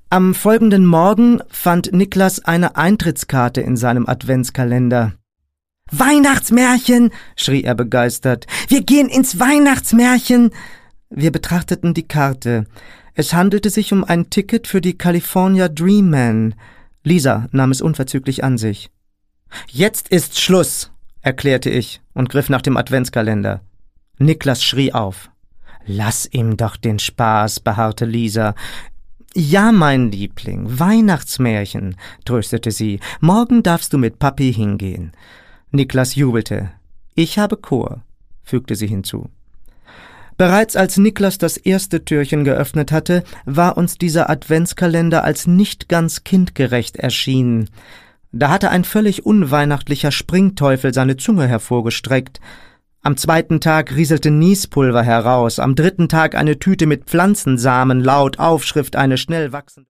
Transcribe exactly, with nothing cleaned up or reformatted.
Am folgenden Morgen fand Niklas eine Eintrittskarte in seinem Adventskalender. »Weihnachtsmärchen«, schrie er begeistert. »Wir gehen ins Weihnachtsmärchen!« Wir betrachteten die Karte. Es handelte sich um ein Ticket für die California Dreamman. Lisa nahm es unverzüglich an sich. »Jetzt ist Schluss«, erklärte ich und griff nach dem Adventskalender. Niklas schrie auf. »Lass ihm doch den Spaß«, beharrte Lisa. »Ja, mein Liebling, Weihnachtsmärchen«, tröstete sie. »Morgen darfst du mit Papi hingehen.« Niklas jubelte. »Ich habe Chor«, fügte sie hinzu. Bereits als Niklas das erste Türchen geöffnet hatte, war uns dieser Adventskalender als nicht ganz kindgerecht erschienen. Da hatte ein völlig unweihnachtlicher Springteufel seine Zunge hervorgestreckt. Am zweiten Tag rieselte Niespulver heraus, am dritten Tag eine Tüte mit Pflanzensamen, laut Aufschrift eine schnell wachsende